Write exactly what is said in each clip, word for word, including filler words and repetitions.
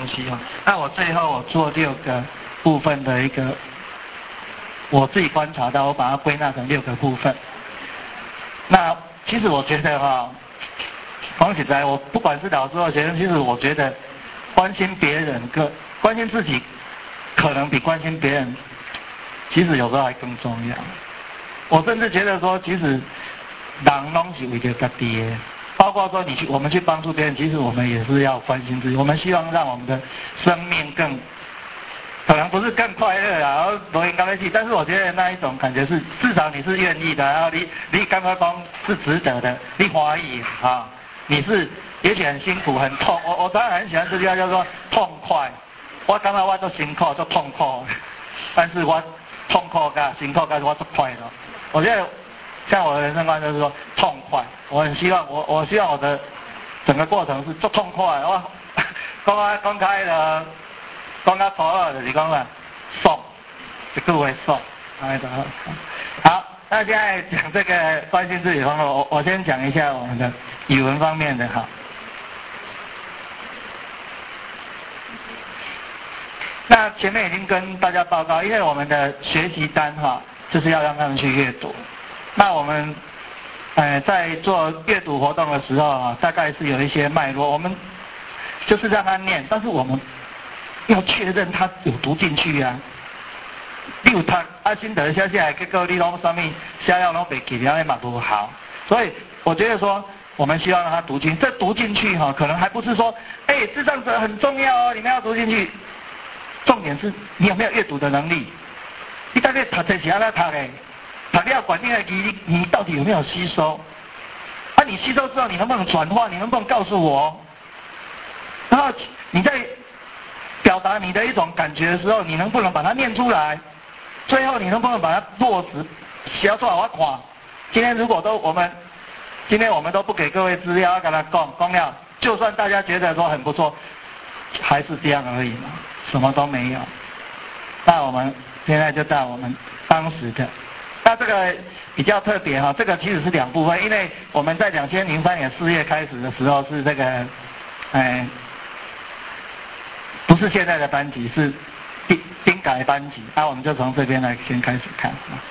西哈。那我最后我做六个部分的一个，我自己观察到，我把它归纳成六个部分。那其实我觉得哈，讲起来，我不管是老师或学生，其实我觉得关心别人跟关心自己，可能比关心别人，其实有时候还更重要。我甚至觉得说，其实人拢是为了自己的，包括说你去我们去帮助别人，其实我们也是要关心自己。我们希望让我们的生命更，可能不是更快乐啊，然后多应该去，但是我觉得那一种感觉是，至少你是愿意的，然后你你刚刚讲是值得的，你欢喜啊，你是也许很辛苦很痛，我我当然很喜欢这句话叫做痛快，我感觉我都辛苦都痛苦，但是我痛苦跟辛苦跟我都快乐。我觉得像我的人生观就是说痛快，我很希望我我希望我的整个过程是做痛快，我讲啊讲开了，讲到头二就是讲啊爽，一句话爽，哎的好，那现在讲这个关心自己方面，我我先讲一下我们的语文方面的哈。那前面已经跟大家报告，因为我们的学习单哈，就是要让他们去阅读。那我们，呃，在做阅读活动的时候啊，大概是有一些脉络，我们就是让他念，但是我们要确认他有读进去啊。你有读啊，心得写下来，结果你拢什么写了拢袂记，了，那嘛不好。所以我觉得说，我们希望让他读进，这读进去哈，可能还不是说，哎，智障者很重要哦，你们要读进去。重点是你有没有阅读的能力？你大概读这些那读的，读了管定的你你到底有没有吸收？啊，你吸收之后，你能不能转化？你能不能告诉我？然后你在表达你的一种感觉的时候，你能不能把它念出来？最后你能不能把它落实写出来？我看，今天如果都我们，今天我们都不给各位资料，要跟他讲讲了，就算大家觉得说很不错，还是这样而已嘛。什么都没有。那我们现在就到我们当时的，那这个比较特别哈，这个其实是两部分，因为我们在两千零三年四月开始的时候是这个，哎，不是现在的班级，是丁丁改班级，那我们就从这边来先开始看。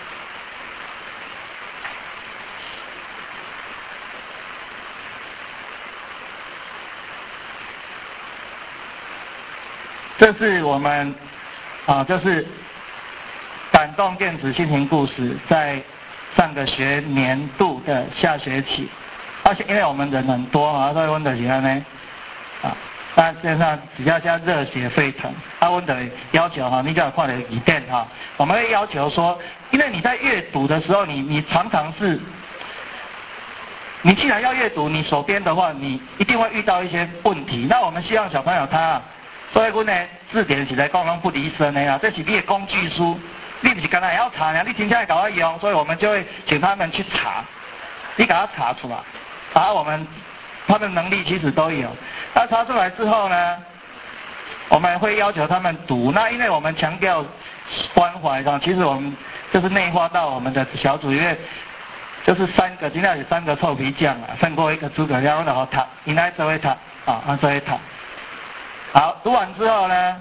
这是我们啊，这是感动电子心情故事，在上个学年度的下学期，而且因为我们人很多啊，所以我们就是安尼啊，那线上只要加热血沸腾，啊，我们的要求哈，你只要看了一遍哈，我们会要求说，因为你在阅读的时候，你你常常是，你既然要阅读，你手边的话，你一定会遇到一些问题。那我们希望小朋友他。所以我呢，字典是来讲拢不离身的啊，这是你的工具书，你不是刚才要查呢，你真正会搞我用，所以我们就会请他们去查，你给他查出来，然后我们他们能力其实都有，那查出来之后呢，我们会要求他们读，那因为我们强调关怀上，其实我们就是内化到我们的小组，因为就是三个，今天有三个臭皮匠啊，胜过一个诸葛亮，然后他，应该这位他啊，啊这位他。好，读完之后呢，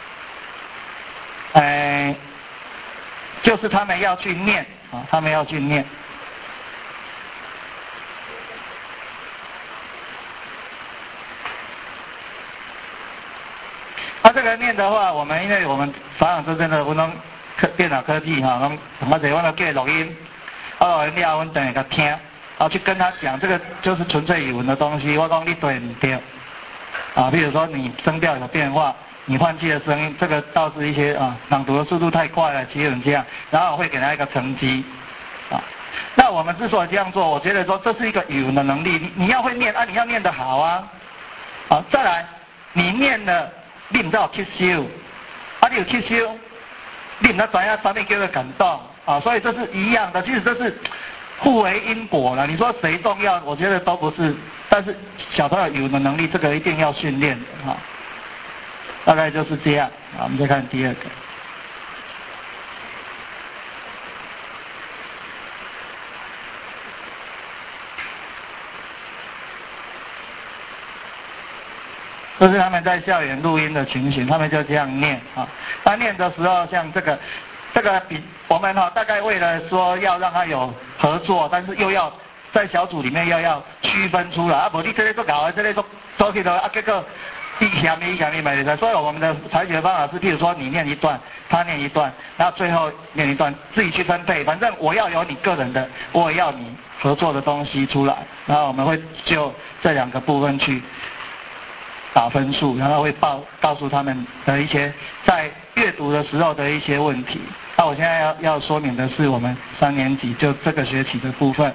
哎，就是他们要去念啊，他们要去念。那、啊、这个念的话，我们因为我们法朗之真的我们科电脑科技哈，我我这我都给录音，哦，你要我等一个听，然后去跟他讲，这个就是纯粹语文的东西，我讲你对唔对？啊，比如说你声调有变化，你换气的声音，这个倒是一些啊，朗读的速度太快了，其实这样，然后我会给他一个成绩，啊，那我们之所以这样做，我觉得说这是一个语文的能力，你你要会念啊，你要念得好啊，好，再来，你念了，你唔知道吸收，啊，你有吸收，你唔知怎样上面叫做感动，啊，所以这是一样的，其实这是互为因果了。你说谁重要？我觉得都不是。但是小朋友语文的能力，这个一定要训练的哈。大概就是这样。好，我们再看第二个。 这是他们在校园录音的情形，他们就这样念啊。他念的时候，像这个，这个比我们哈、啊、大概为了说要让他有合作，但是又要在小组里面又要区分出来啊，不你这里做搞的，这里做做起的啊，结果一下面一下面买的，所以我们的采取的方法是，譬如说你念一段，他念一段，然后最后念一段，自己去分配，反正我要有你个人的，我也要你合作的东西出来，然后我们会就这两个部分去打分数，然后会报告诉他们的一些在阅读的时候的一些问题。那我现在要要说明的是我们三年级就这个学期的部分。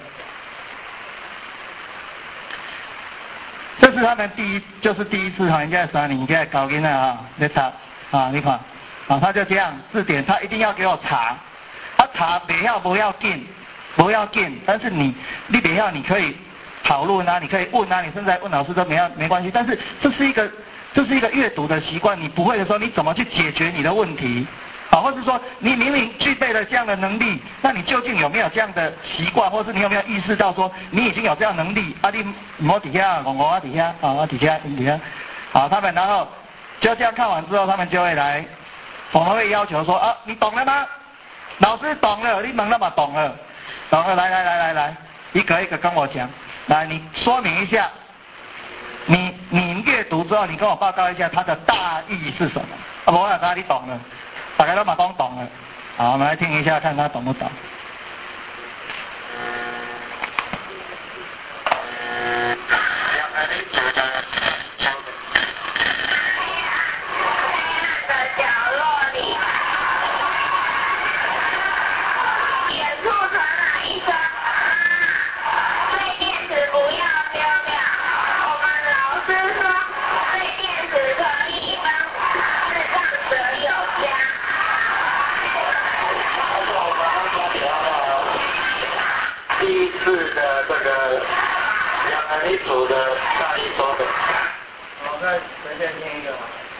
这是他们第一，就是第一次哈，人家三年级高囡仔啊，在查啊，你看啊，他就这样字典，他一定要给我查，他查不要不要紧，不要紧，但是你你不要你可以讨论啊，你可以问啊，你现在问老师都没要没关系，但是这是一个这是一个阅读的习惯，你不会的时候，你怎么去解决你的问题？啊，或者说你明明具备了这样的能力，那你究竟有没有这样的习惯，或是你有没有意识到说你已经有这样能力？啊，你摸底下，我我底下，啊底下底下，好，他们然后就这样看完之后，他们就会来，我们会要求说啊，你懂了吗？老师懂了，你们那么懂了，懂了，来来来来来，一个一个跟我讲，来你说明一下，你你阅读之后，你跟我报告一下它的大意是什么？啊，我想他你懂了。大家都马上懂了，好，我们来听一下，看他懂不懂。一组的大一说的，我再随便念一个吧。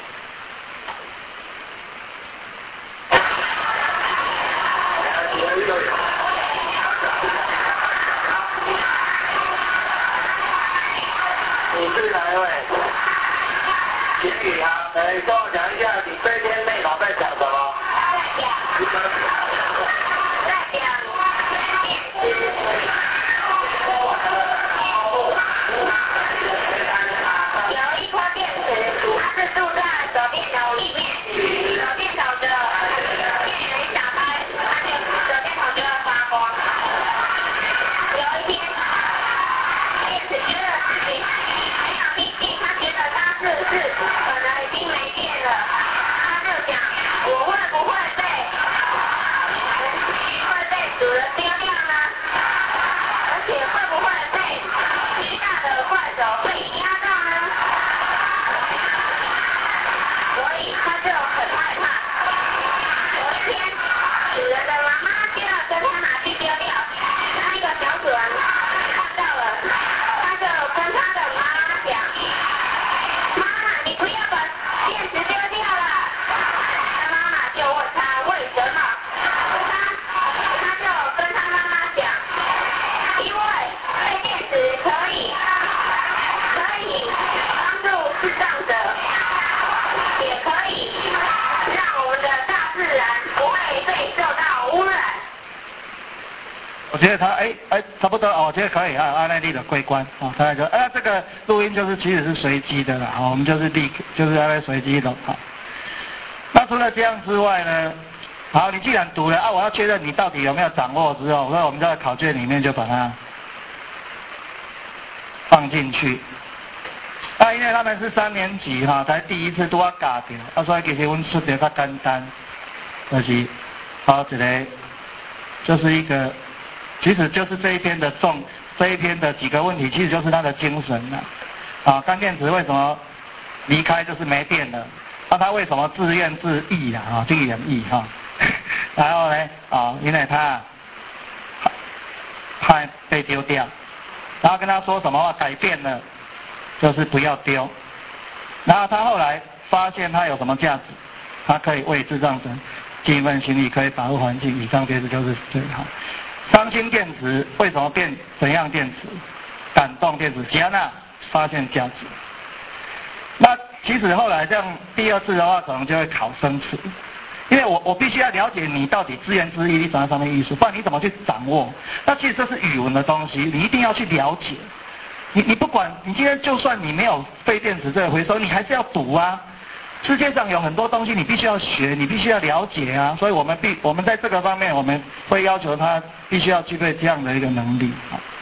你是哪一位？秦宇航，呃，跟我讲一下你这篇内容在讲什么？在讲电池。有一颗电池，它是住在手电筒里面，手电筒的电源一打开，它就手电筒就会发光。有一天，电池觉得自己没有力气，他觉得他是不是可能已经没电了，他就想我会不会被会被主人丢掉呢？而且会不会被巨大的怪手被压到呢？所以他就很害怕。有一天，主人的妈妈就要跟他拿去丢掉，那个小主人看到了，他就跟他的妈妈讲：“妈妈，你不要把电池丢掉了。”他妈妈就问他为什么，他他就跟他妈妈讲：“因为废电池可以可以帮助视障者。”也可以让我们的大自然不会被受到污染。我觉得他哎哎差不多哦，我觉得可以啊，按耐力的归关啊，大概就哎这个录音就是其实是随机的啦，啊，我们就是立就是要来随机的啊。那除了这样之外呢，好，你既然读了啊，我要确认你到底有没有掌握之后，所以我们在考卷里面就把它放进去。啊，因为他们是三年级哈，才第一次都要教掉，啊，所以其实我们出题较简单，就是好一个，就是一个，其实就是这一篇的重，这一篇的几个问题，其实就是他的精神了。啊，干电池为什么离开就是没电了？那、啊、他为什么自愿自缢啊？这个演绎哈，然后呢，啊，因为他怕被丢掉，然后跟他说什么话改变了。就是不要丢，然后他后来发现它有什么价值，它可以为智障者尽一份心力，可以保护环境。以上这些就是最好。伤心电池为什么变怎样电池？感动电池，吉安娜发现价值。那其实后来这样第二次的话，可能就会考生词，因为我我必须要了解你到底自言自语你讲什么意思，不然你怎么去掌握？那其实这是语文的东西，你一定要去了解。你你不管你今天就算你没有废电池这个回收，你还是要读啊。世界上有很多东西你必须要学，你必须要了解啊。所以我们必我们在这个方面，我们会要求他必须要具备这样的一个能力。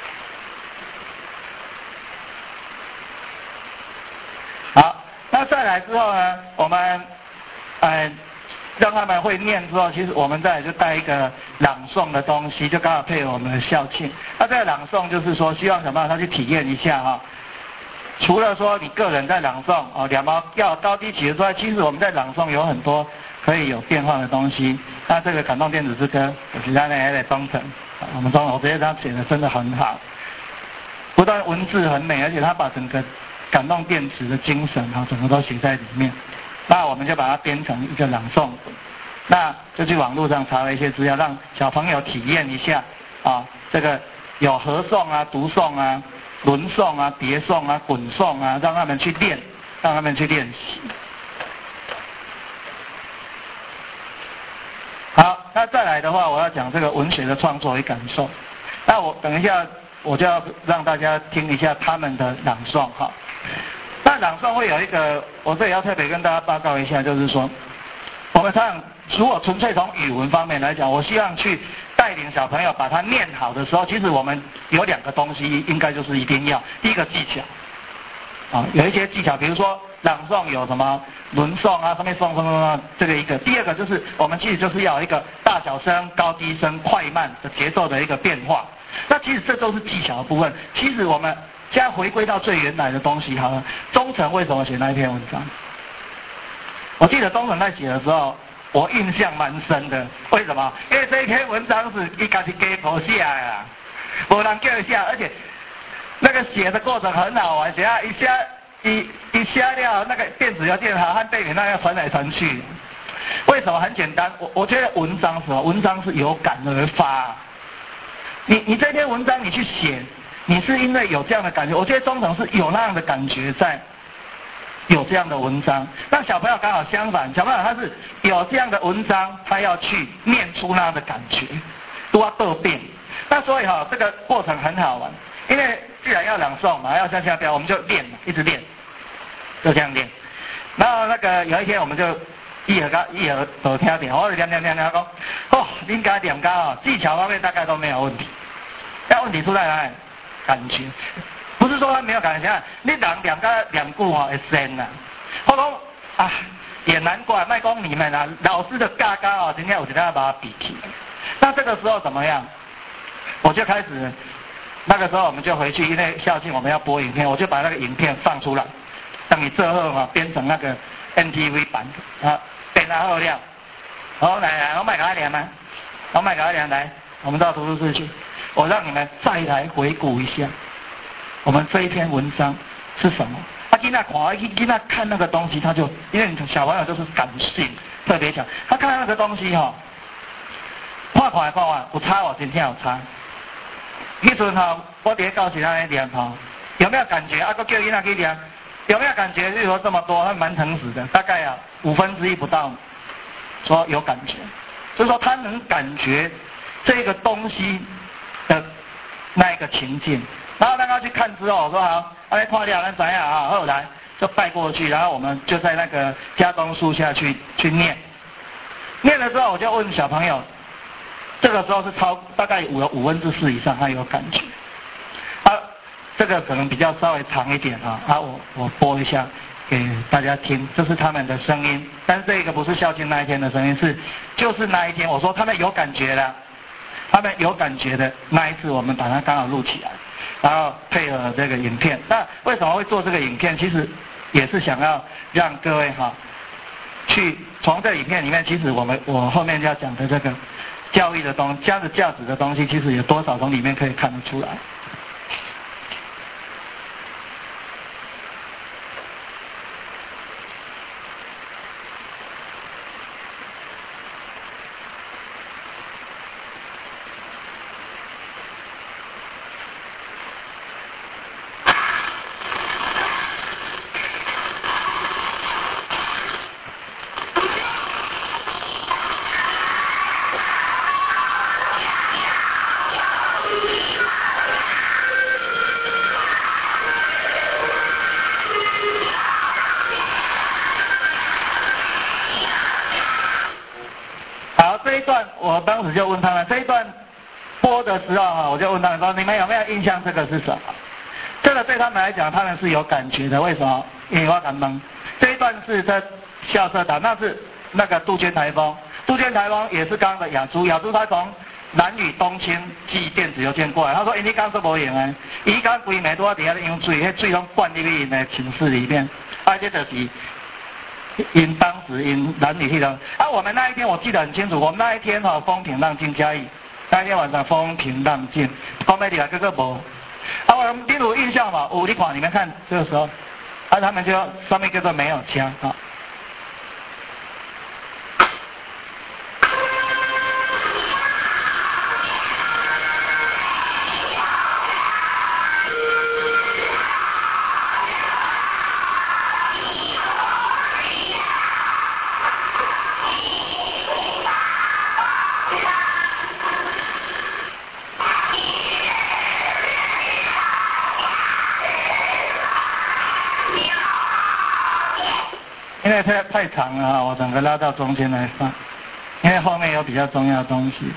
好，那再来之后呢，我们呃让他们会念之后，其实我们再来就带一个朗诵的东西，就刚好配合我们的校庆。那这个朗诵就是说，希望想办法他去体验一下哈。除了说你个人在朗诵哦，两毛要高低起的之外，其实我们在朗诵有很多可以有变化的东西。那这个感动电子之歌，我其他呢也得忠诚。我们中我觉得他写的真的很好，不但文字很美，而且他把整个感动电子的精神啊，整个都写在里面。那我们就把它编成一个朗诵本，那就去网络上查了一些资料，让小朋友体验一下啊，这个有合诵啊、读诵啊、轮诵啊、叠诵啊、滚诵啊，让他们去练，让他们去练习。好，那再来的话，我要讲这个文学的创作与感受。那我等一下我就要让大家听一下他们的朗诵哈。那朗诵会有一个，我这里要特别跟大家报告一下，就是说，我们常如果纯粹从语文方面来讲，我希望去带领小朋友把它念好的时候，其实我们有两个东西应该就是一定要，第一个技巧，啊，有一些技巧，比如说朗诵有什么轮诵啊，上面诵诵诵这个一个，第二个就是我们其实就是要有一个大小声、高低声、快慢的节奏的一个变化，那其实这都是技巧的部分，其实我们。现在回归到最原来的东西好了，忠诚为什么写那一篇文章？我记得忠诚在写的时候，我印象蛮深的。为什么？因为这一篇文章是一家是给头写呀，没人叫一下，而且那个写的过程很好玩，写一下一一下了，那个电子邮件好和背面那样传来传去。为什么？很简单，我我觉得文章是什么？文章是有感而发。你你这篇文章你去写。你是因为有这样的感觉，我觉得忠诚是有那样的感觉在，有这样的文章。那小朋友刚好相反，小朋友他是有这样的文章，他要去念出那样的感觉，都要斗辩。那所以哈、哦，这个过程很好玩，因为既然要朗诵嘛，要向下标，我们就练，一直练，就这样练。然后那个有一天我们就一盒个一盒都听点，我就念念念念讲，哦，应该点高哦，技巧方面大概都没有问题，但问题出在哪里？感觉，不是说他没有感觉，你两两个两句吼会sen呐。我讲啊，也难怪，卖讲你们啊，老师的嘎嘎哦，今天我今天要把它比起。那这个时候怎么样？我就开始，那个时候我们就回去，因为校庆我们要播影片，我就把那个影片放出来，等你最后嘛编成那个 N T V 版啊，变到后料。好，来来，我卖给他连吗？我卖给他连来，我们到图书室去。我让你们再来回顾一下，我们这一篇文章是什么？啊，囡仔看，囡仔看那个东西，他就因为小朋友就是感性特别强，他看那个东西哈、哦，看看看看有差哦，真正有差。迄阵哈，我伫教室那念哈，有没有感觉？啊，个叫囡仔去念，有没有感觉？例如说这么多，他蛮诚实的，大概啊五分之一不到，说有感觉，就是说他能感觉这个东西。的那一个情境，然后让他去看之后，我说好，哎，看掉，咱怎样啊？后来就带过去，然后我们就在那个家中树下去去念，念了之后，我就问小朋友，这个时候是超大概五五分之四以上，他有感觉，啊，这个可能比较稍微长一点啊，啊，我我播一下给大家听，这是他们的声音，但是这个不是校庆那一天的声音，是就是那一天，我说他们有感觉了。他们有感觉的那一次，我们把它刚好录起来，然后配合这个影片。那为什么会做这个影片？其实也是想要让各位哈，去从这影片里面，其实我们我后面要讲的这个教育的东西、价值价值的东西，其实有多少从里面可以看得出来。 好，这一段我当时就问他们，这一段播的时候哈，我就问他们说，你们有没有印象这个是什么？这个对他们来讲，他们是有感觉的。为什么？因为我敢蒙。这一段是在校舍岛，那是那个杜鹃台风。杜鹃台风也是刚刚的亚珠，亚珠他从南屿东清寄电子邮件过来，他说：“哎，你刚说无用诶，伊刚规暝拄啊底下咧用水，迄水拢灌入去因的寝室里面，啊，这就是因当时因南屿迄种。啊，我们那一天我记得很清楚，我们那一天哈、哦、风平浪静嘉义，那一天晚上风平浪静，讲美丽啊，个个无。啊，我们你有印象嘛？有你看，你们看这个时候，啊，他们就上面叫做没有枪啊。哦”因为太太长了啊，我整个拉到中间来放，因为后面有比较重要的东西。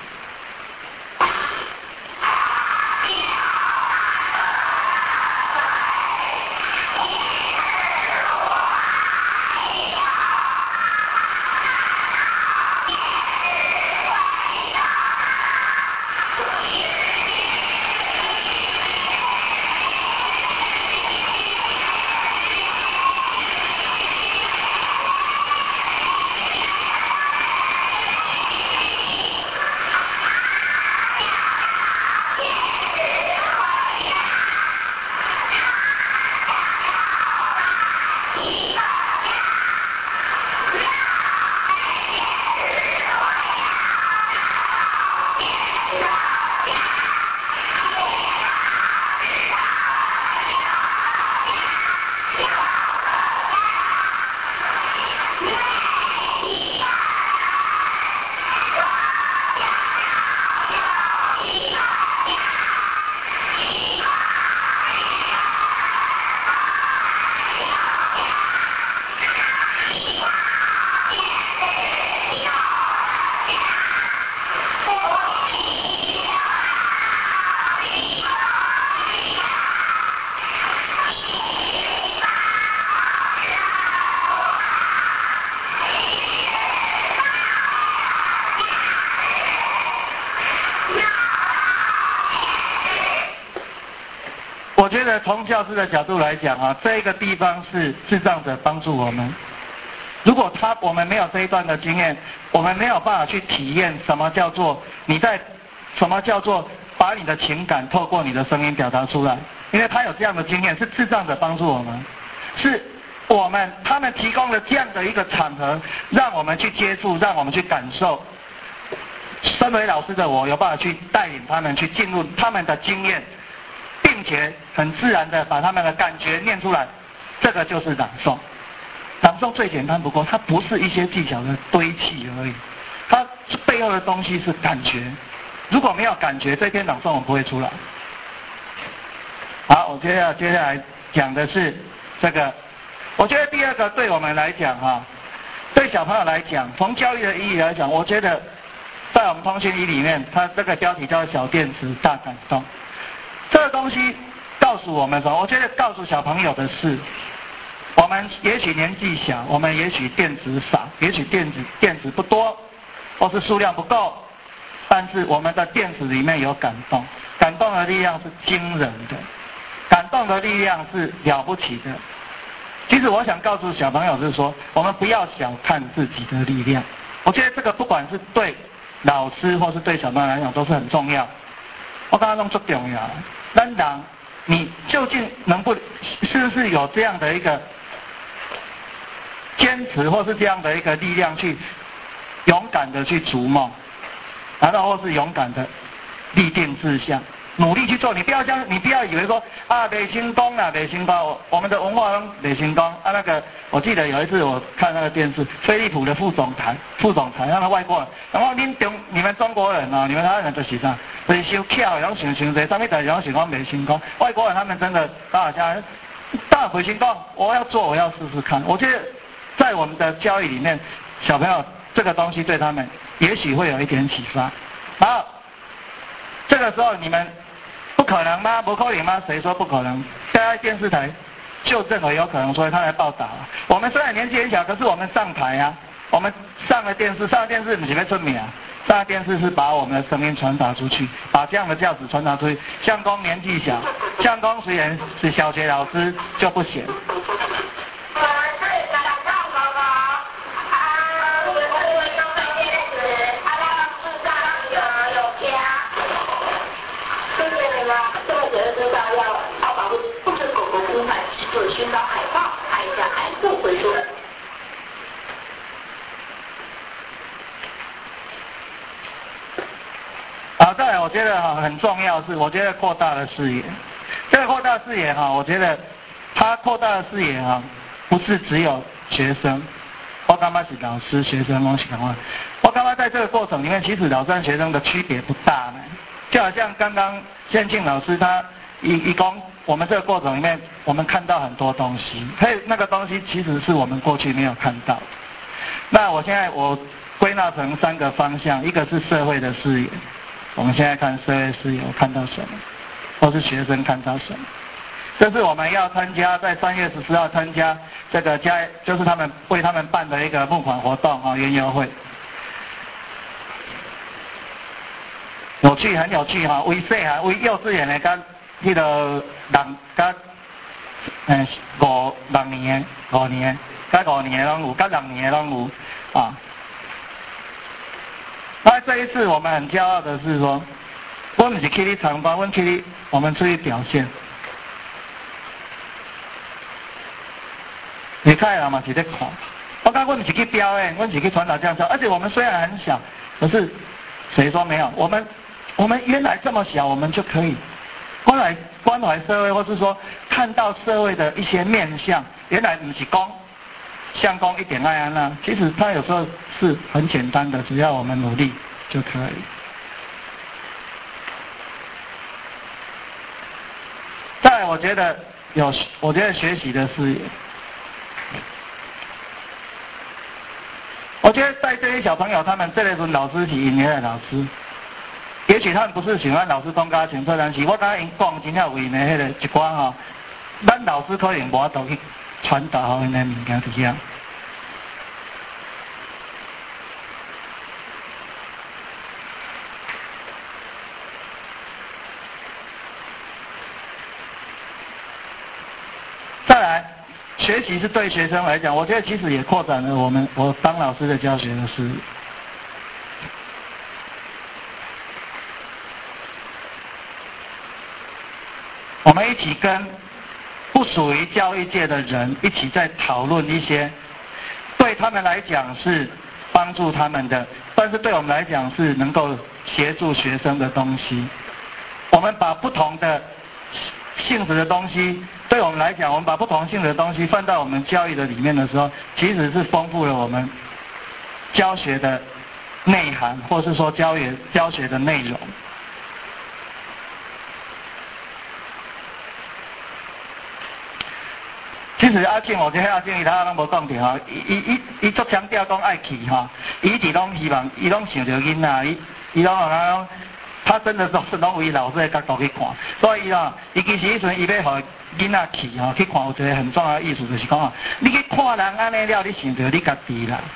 我觉得从教师的角度来讲啊，这个地方是智障者帮助我们。如果他我们没有这一段的经验，我们没有办法去体验什么叫做你在什么叫做把你的情感透过你的声音表达出来。因为他有这样的经验，是智障者帮助我们，是我们他们提供了这样的一个场合，让我们去接触，让我们去感受。身为老师的我，有办法去带领他们去进入他们的经验。并且很自然的把他们的感觉念出来，这个就是朗诵。朗诵最简单不过，它不是一些技巧的堆砌而已，它背后的东西是感觉。如果没有感觉，这篇朗诵我不会出来。好，我接下接下来讲的是这个，我觉得第二个对我们来讲哈，对小朋友来讲，从教育的意义来讲，我觉得在我们通讯仪里面，它这个标题叫小电池大感动。这个东西告诉我们什么？我觉得告诉小朋友的是，我们也许年纪小，我们也许电子少，也许电子电子不多，或是数量不够，但是我们的电子里面有感动，感动的力量是惊人的，感动的力量是了不起的。其实我想告诉小朋友是说，我们不要小看自己的力量。我觉得这个不管是对老师或是对小朋友来讲都是很重要。我刚刚弄最重要，咱人你究竟能不是不是有这样的一个坚持，或是这样的一个力量去勇敢的去逐梦，然后或是勇敢的立定志向，努力去做。你不要将，你不要以为说啊，没成功啊，没成功。我们的文化中没成功啊。那个，我记得有一次我看那个电视，飞利浦的副总裁，副总裁那个外国人，然后你中你们中国人啊，你们台湾人就是啥，就是收巧，然后想想这，上面的然后想讲没成功。外国人他们真的大家，大没成功，我要做，我要试试看。我觉得在我们的教育里面，小朋友这个东西对他们也许会有一点启发。然后这个时候你们不可能吗？不可能吗？谁说不可能？现在电视台就认为有可能，所以他来报道啊。我们虽然年纪很小，可是我们上台啊，我们上了电视，上了电视不是要出名啊，上了电视是把我们的声音传达出去，把这样的教旨传达出去。相公年纪小，相公虽然是小学老师就不行。 寻找海报，拍下海不回收。 好，再来，我觉得哈很重要是，我觉得扩大了视野。这个扩大视野哈，我觉得它扩大的视野哈，不是只有学生，我感觉是老师、学生拢是同样。我感觉在这个过程里面，其实老师和学生的区别不大呢。就好像刚刚宪庆老师他一一讲，我们这个过程里面，我们看到很多东西，嘿，那个东西其实是我们过去没有看到的。那我现在我归纳成三个方向，一个是社会的视野，我们现在看社会视野，我看到什么，或是学生看到什么。这是我们要参加在三月十四号参加这个家，就是他们为他们办的一个募款活动啊，园游会。有趣，很有趣哈，为细汉为幼稚园的跟迄个人跟嗯五六年的五年的跟五年的拢有，跟六年的拢有啊。那这一次我们很骄傲的是说，我们是去你参观，我们去你，我们出去表现。你看了嘛？是在看。我刚我们是去表演，我们是去传达这样说，而且我们虽然很小，可是谁说没有？我们我们原来这么小，我们就可以关怀关怀社会，或是说看到社会的一些面向。原来不是讲像讲一点爱安那，其实它有时候是很简单的，只要我们努力就可以。再来，我觉得有，我觉得学习的视野。我觉得带这些小朋友，他们这类是老师是因的老师，也许他们不是喜欢老师讲家清楚，但是我感觉因讲真正有因的迄个一寡吼，咱老师可能无法度去传达好因的物件是遐。再来。学习是对学生来讲，我觉得其实也扩展了我们我当老师的教学的视野。我们一起跟不属于教育界的人一起在讨论一些对他们来讲是帮助他们的，但是对我们来讲是能够协助学生的东西。我们把不同的性质的东西，对我们来讲，我们把不同性质的东西放到我们教育的里面的时候，其实是丰富了我们教学的内涵，或是说教学教学的内容。其实阿庆，我觉得阿庆伊他拢无讲着吼，伊伊伊足强调讲爱去吼，伊一直拢希望，伊拢想着囡仔，伊伊拢讲。他真的都是拢为老师的角度去看，所以啊，伊其实迄阵伊要互囡仔去吼去看，有一个很重要的意思就是讲啊，你去看人安尼了，你想着你家己啦。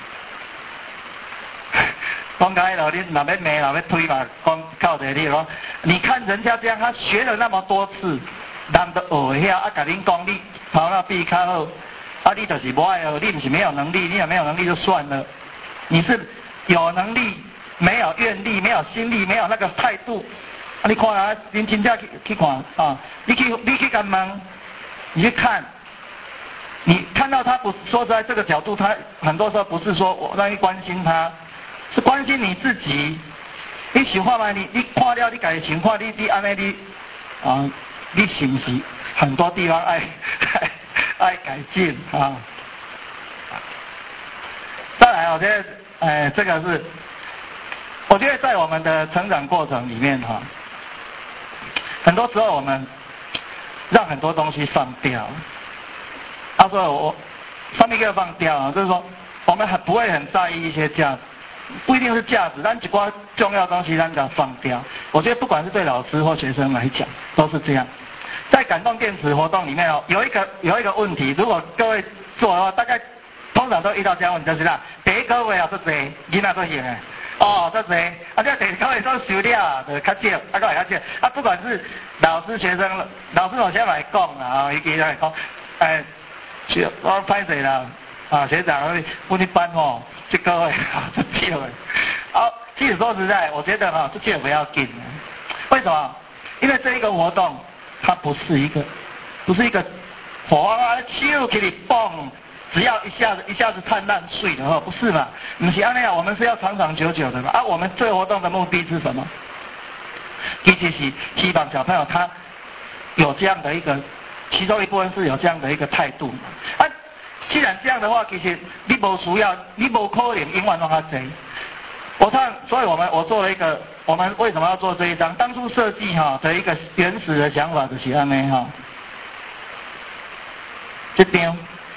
讲开了，你若要骂，若要推嘛，讲靠着你讲，你看人家这样，他学了那么多次，人都学会晓，啊，甲恁讲你头脑比较好，啊，你就是无爱学，你不是没有能力，你也没有能力就算了，你是有能力。没有愿力，没有心力，没有那个态度。啊，你看啊，您真正去去看啊，你去你去干嘛？你去看，你看到他不说在这个角度，他很多时候不是说我让你关心他，是关心你自己。你想看嘛？你你看了你家己情况，你你安尼你啊，你是不是很多地方爱爱爱改进啊？再来，我觉得，哎，这个是。我觉得在我们的成长过程里面哈，很多时候我们让很多东西放掉。他说我上面一个放掉啊，就是说我们很不会很在意一些价值， 不一定是价值，但一寡重要的东西咱就放掉。我觉得不管是对老师或学生来讲，都是这样。在感动电池活动里面哦，有一个有一个问题，如果各位做的话，大概通常都遇到这样问题，就是啦，第一个月啊，做侪囡仔做行的，哦，做侪，啊，这第二个月都收了，就较少，啊，个会较少，啊，不管是老师学生，老师我先来讲啦，啊，伊伊来讲，诶，学我歹势啦，啊，学长，我们班哦，这个月啊，做少的，好，其实说实在，我觉得哈，这些不要紧，为什么？因为这一个活动。它不是一个，不是一个火花花咻给你蹦，只要一下子一下子灿烂碎的哦，不是嘛？不是那样，我们是要长长久久的嘛。啊，我们这个活动的目的是什么？其实是希望小朋友他有这样的一个，其中一部分是有这样的一个态度嘛。啊，既然这样的话，其实你无需要，你无可能永远让他贼。我看，所以我们我做了一个。我们为什么要做这一张？当初设计哈的一个原始的想法就是安尼哈，这边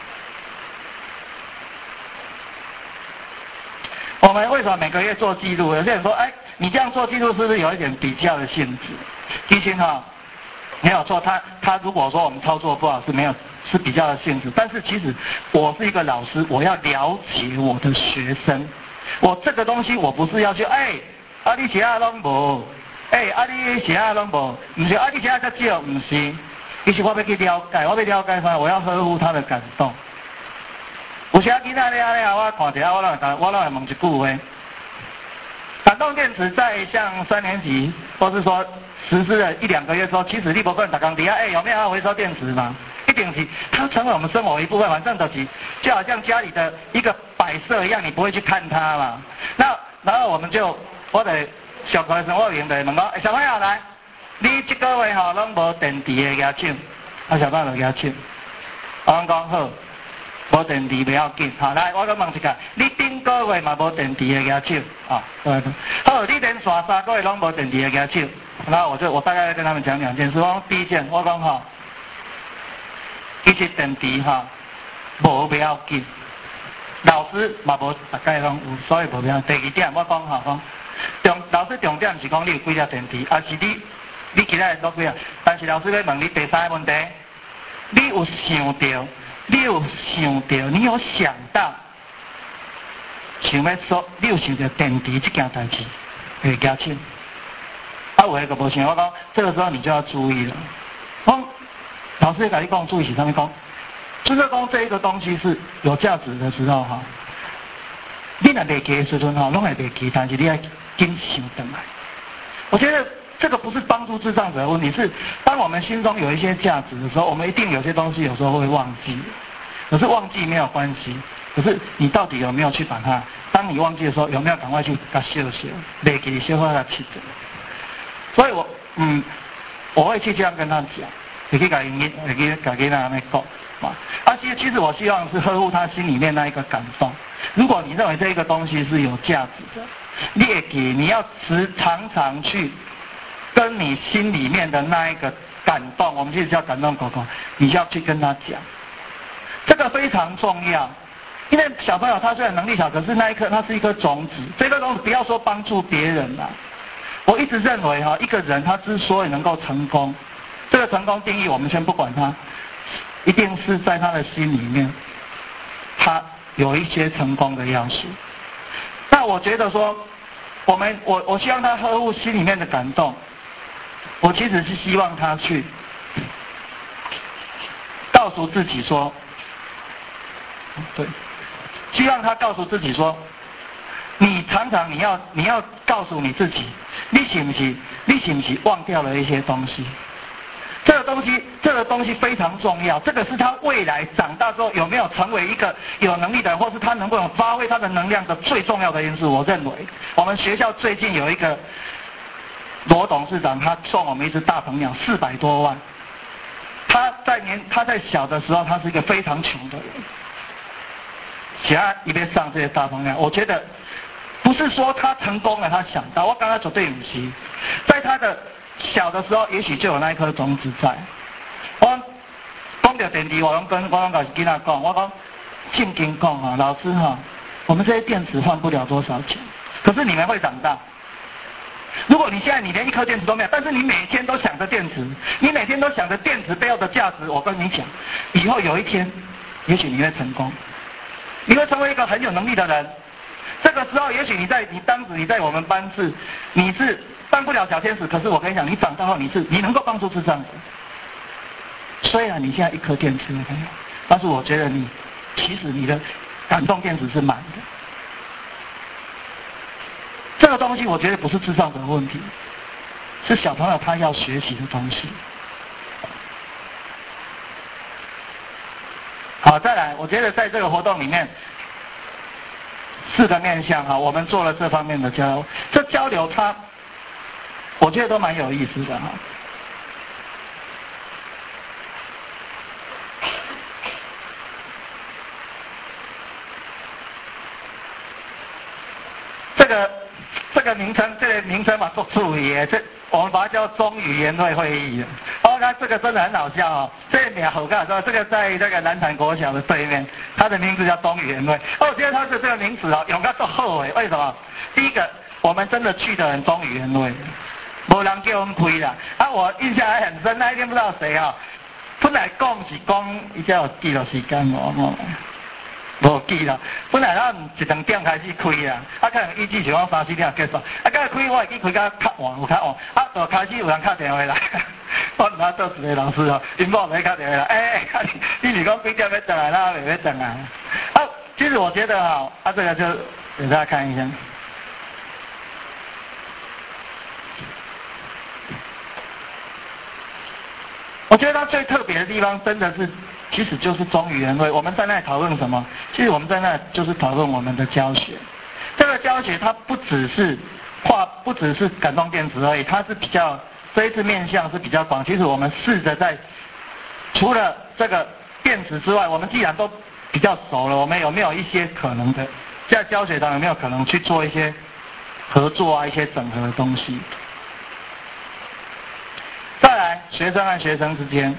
我们为什么每个月做记录？有些人说，哎，你这样做记录是不是有一点比较的性质？其实哈没有错，他他如果说我们操作不好是没有是比较的性质，但是其实我是一个老师，我要了解我的学生，我这个东西我不是要去哎。啊！你写啊拢无，哎、欸！啊你写啊拢无，唔是啊你写啊较少，唔是，其实我要去了解，我要了解他，我要呵护他的感动。有些囡仔咧咧，我看一下，我拢会我拢会问一句话：感动电池在像三年级，或是说实施了一两个月之后，其实你不可能打工底下，哎、欸，有没有要回收电池嘛？一定是，它成为我们生活一部分，反正就是就好像家里的一个摆设一样，你不会去看它嘛。那然后我们就。我哋小学生我用的问讲，欸、小朋友来，你这个月吼拢无电池的举手，啊小朋友就举手，我讲好，无电池不要紧，好来，我再问一下，你顶个月嘛无电池的举手，啊，好，你连续三个月拢无电池的举手，然后我就我大概要跟他们讲两件事，我第一件，我讲吼，其实电池哈无不要紧，老师嘛无大概拢有，所以无不要。第二点，我讲吼讲。重老师重点是讲你有几粒电池，还是你你其他的都几啊？但是老师要问你第三个问题，你有想到，你有想到，你有想到，想要说，你有想到电池这件代志会加轻？啊，有诶个无想，我讲这个时候你就要注意了。讲老师跟你讲注意是啥物讲？就是讲这一个东西是有价值的时候哈，你若袂记的时阵哈，拢会袂记，但是你要。精心的来，我觉得这个不是帮助智障者的问题，是当我们心中有一些价值的时候，我们一定有些东西有时候会忘记，可是忘记没有关系，可是你到底有没有去把它？当你忘记的时候，有没有赶快去给它修修，来给修复它气质？所以我嗯，我会去这样跟他讲，也可以改音，也可以改给他那个啊。啊，其实其实我希望是呵护他心里面那一个感动。如果你认为这一个东西是有价值的。你也给你要时常常去跟你心里面的那一个感动，我们其实叫感动狗狗，你就要去跟他讲，这个非常重要。因为小朋友他虽然能力小，可是那一颗他是一颗种子，这颗种子不要说帮助别人啦。我一直认为哈，一个人他之所以能够成功，这个成功定义我们先不管他，一定是在他的心里面，他有一些成功的要素。那我觉得说，我们我我希望他呵护心里面的感动，我其实是希望他去告诉自己说，对，希望他告诉自己说，你常常你要你要告诉你自己，你是不是你是不是忘掉了一些东西？这个东西，这个东西非常重要。这个是他未来长大之后有没有成为一个有能力的人，或是他能不能发挥他的能量的最重要的因素。我认为，我们学校最近有一个罗董事长，他送我们一只大鹏鸟，四百多万。他在年他在小的时候，他是一个非常穷的人，现在一边上这些大鹏鸟，我觉得不是说他成功了，他想到，我刚刚绝对不是，在他的小的时候，也许就有那一颗种子在。我讲到电池，我拢跟我拢跟囡仔讲，我讲正经讲啊，老师哈，我们这些电池换不了多少钱， 可是你们会长大。如果你现在你连一颗电池都没有，但是你每天都想着电池，你每天都想着电池背后的价值，我跟你讲，以后有一天，也许你会成功，你会成为一个很有能力的人。这个时候，也许你在你当时你在我们班是你是当不了小天使，可是我跟你讲，你长大后你是你能够帮助智障的。虽然你现在一颗电池没有，但是我觉得你其实你的感动电池是满的。这个东西我觉得不是智障的问题，是小朋友他要学习的东西。好，再来，我觉得在这个活动里面，四个面向哈，我们做了这方面的交流，这交流它，我觉得都蛮有意思的哈。这个这个名称，这个名称嘛，做注意，这我们把它叫中语言会会议。哦，那这个真的很好笑哦。这两好看说，这个在这个南坛国小的对面，它的名字叫中语言会。哦，我觉得它是这个名字哦，有个做后悔，为什么？第一个，我们真的去的很中语言会，没人叫我们开啦。啊，我印象还很深，那一天不知道谁哦，本来讲是讲，伊才有记录时间哦。哦无记啦，本来咱一两点开始开啊，啊可能预计是讲三四点结束，啊到开我会记开到较晚，有较晚，啊就开始有人敲电话来，我唔知做一个老师哦，因某来敲电话来，哎、欸，你是讲几点要转来，那未要转来？啊，其实我觉得哈，啊这个就给大家看一下。我觉得它最特别的地方，真的是，其实就是中语言会。我们在那里讨论什么？其实我们在那就是讨论我们的教学。这个教学它不只是画，不只是感动电池而已，它是比较这一次面向是比较广。其实我们试着在除了这个电池之外，我们既然都比较熟了，我们有没有一些可能的在教学上有没有可能去做一些合作啊，一些整合的东西？再来，学生和学生之间，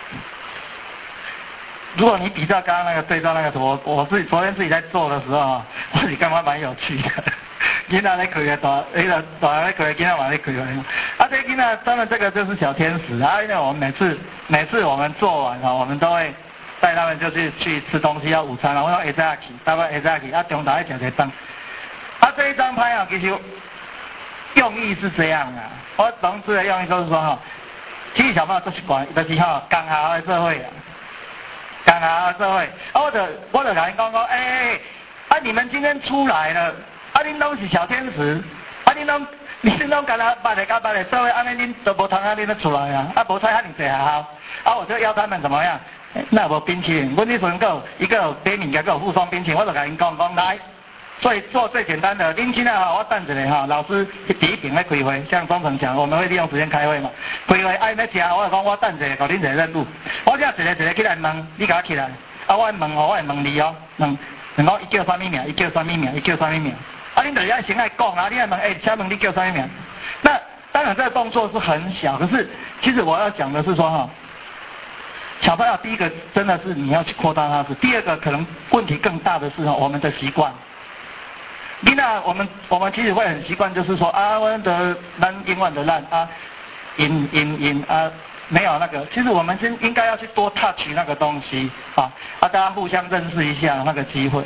如果你比较刚刚那个对照那个图，我我自己昨天自己在做的时候啊，我自己感觉蛮有趣的。囡仔咧开个大，那个大人咧开，囡仔嘛咧开个。啊，这囡仔当然这个就是小天使啊，因为我们每次每次我们做完啊，我们都会带他们就是去吃东西要午餐，然后下午去，大概下午去，啊中昼去吃一顿。啊，这一张牌啊，其实用意是这样啊，我同志的用意就是说哈。其实小朋友做习惯，就是吼共下的社会啊，共下的社会。啊，我就我就甲因讲讲，哎、欸，啊你们今天出来了，啊恁拢是小天使，啊恁拢恁拢干那捌的甲捌的社会，安尼恁都无通啊恁都出来啊，啊无采遐尔济学校，啊我就要他们怎么样？那无冰淇淋，阮迄阵个一个有买物件，个有附送冰淇淋，我就甲因讲讲来。所以做最简单的，恁现在哈，我等一下哈，老师第一点在开会，像中诚讲，我们会利用时间开会嘛。开会爱要吃，我就讲我等一下，给恁一个任务。我这一个一个起来问，你甲我起来，啊，我问哦，我会问你哦，问问我伊叫啥物名，伊叫啥物名，伊叫啥物名。啊，恁就是爱先爱讲啊，你爱问，哎、欸，请问你叫啥物名？那当然这个动作是很小，可是其实我要讲的是说哈，小朋友第一个真的是你要去扩大他是，第二个可能问题更大的是哈，我们的习惯。你那我们我们其实会很习惯，就是说啊，我的烂英文的烂啊，音音音啊，没有那个。其实我们先应该要去多 touch 那个东西啊，啊，大家互相认识一下那个机会。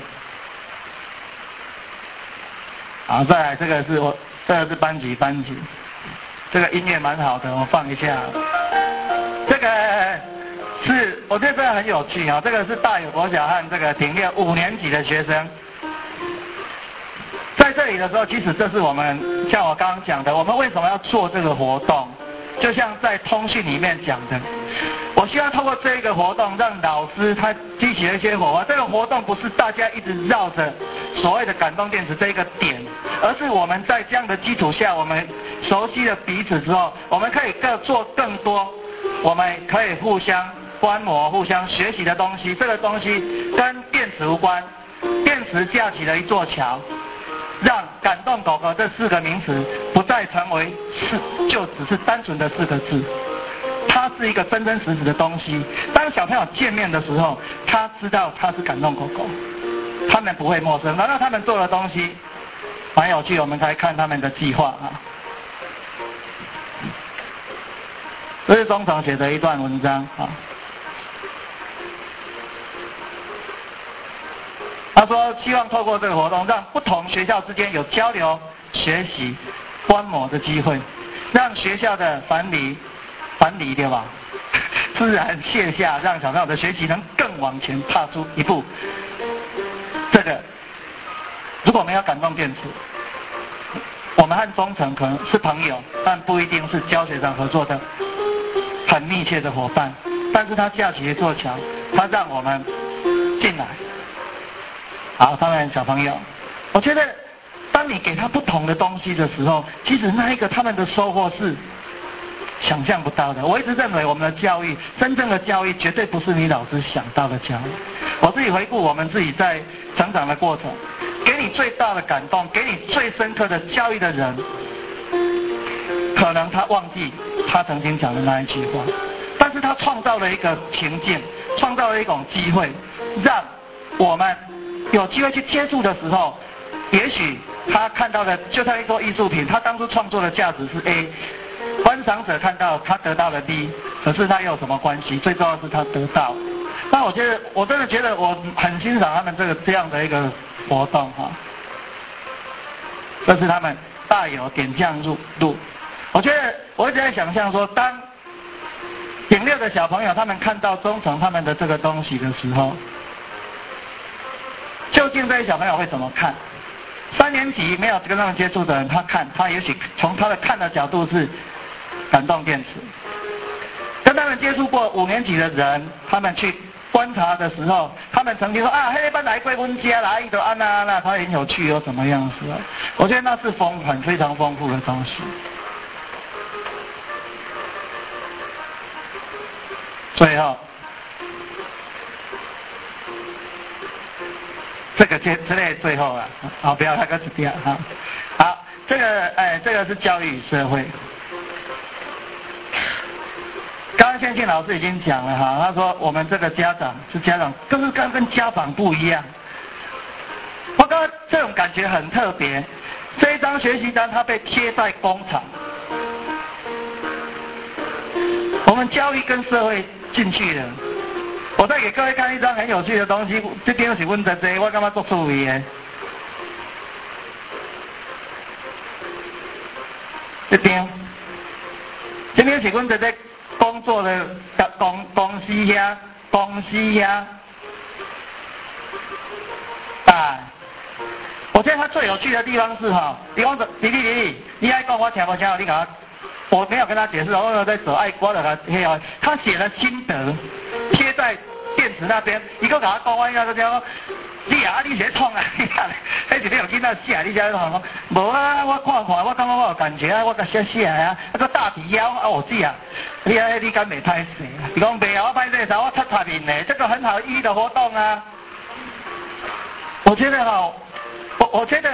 好，再来这个是我这个是班级班级，这个音乐蛮好的，我放一下。这个是我觉得这个很有趣啊，这个是大有国小和这个庭院五年级的学生。在这里的时候，其实这是我们像我刚刚讲的，我们为什么要做这个活动？就像在通讯里面讲的，我希望透过这个活动，让老师他激起了一些火花。这个活动不是大家一直绕着所谓的感动电池这一个点，而是我们在这样的基础下，我们熟悉了彼此之后，我们可以各做更多，我们可以互相观摩、互相学习的东西。这个东西跟电池无关，电池架起了一座桥。让感动狗狗这四个名词不再成为是就只是单纯的四个字，它是一个真真实实的东西。当小朋友见面的时候，他知道他是感动狗狗，他们不会陌生。难道他们做的东西蛮有趣，我们来看他们的计划啊。这是中层写的一段文章啊。他说，希望透过这个活动，让不同学校之间有交流、学习、观摩的机会，让学校的樊篱、樊篱对吧？自然卸下，让小朋友的学习能更往前踏出一步。这个，如果我们要感动电池，我们和中层可能是朋友，但不一定是教学上合作的很密切的伙伴。但是他架起一座桥，他让我们进来。好，当然小朋友，我觉得当你给他不同的东西的时候，其实那一个他们的收获是想象不到的。我一直认为我们的教育，真正的教育绝对不是你老师想到的教育。我自己回顾我们自己在成长的过程，给你最大的感动，给你最深刻的教育的人，可能他忘记他曾经讲的那一句话，但是他创造了一个情境，创造了一种机会，让我们有机会去接触的时候，也许他看到的就像一座艺术品，他当初创作的价值是 A， 观赏者看到他得到了 B， 可是他又有什么关系？最重要的是他得到。那我觉得，我真的觉得我很欣赏他们这个这样的一个活动哈，这是他们大有点将入路。我觉得我一直在想象说，当顶六的小朋友他们看到中层他们的这个东西的时候，究竟这些小朋友会怎么看？三年级没有跟他们接触的人，他看他也许从他的看的角度是感动电池。跟他们接触过五年级的人，他们去观察的时候，他们曾经说啊，黑班来归温家来，一个安娜安娜，他很有趣，有什么样子？我觉得那是丰很非常丰富的东西。最后。这个之之类最后啊，好，不要那个字掉哈。好，这个哎，这个是教育与社会。刚刚先进老师已经讲了哈，他说我们这个家长是家长，就是跟跟家访不一样。我刚刚这种感觉很特别。这一张学习单它被贴在工厂，我们教育跟社会进去了。我再给各位看一张很有趣的东西，这边是问的这，我干嘛做趣味的？这边，这边是问的这工作的公公司遐，公司遐，啊，我觉得他最有趣的地方是哈，你讲说，弟弟弟弟，你爱讲我听不听？你讲，我没有跟他解释，我有在走爱国的他，他写了心得。贴在电池那边，伊个甲我讲，我应该个讲，你啊，你是创啊，你啊，迄是你有囡仔写，你才讲，无啊，我看看，我感觉我有感觉啊，我甲写写啊，那个大体腰啊，我知啊，你啊，你敢袂歹势？你讲袂啊，我歹势啥？我擦擦面呢，这个很好意义的活动啊。我觉得哈，我我觉得，